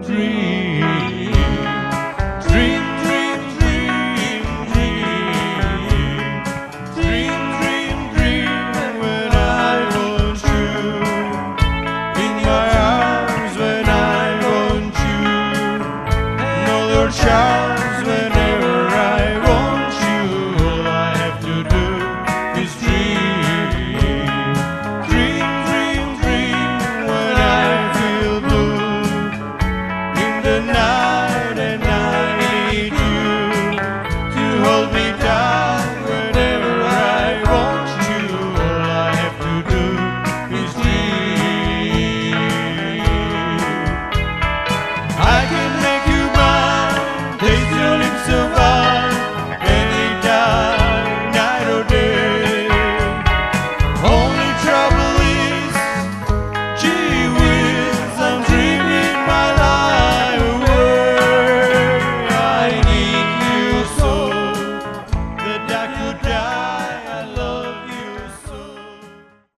dream, dream, dream, dream, dream, dream, dream, dream. When I want you in my arms, when I want you, know your charms. Whenever I want you, all I have to do is dream, dream, dream, dream. When I feel blue in the night and I need you to hold me down. Whenever I want you, all I have to do is dream. I can make you mine, taste your lips so fine, anytime, night or day. Only trouble is, gee whiz, I'm dreaming my life away. I need you so that I could die.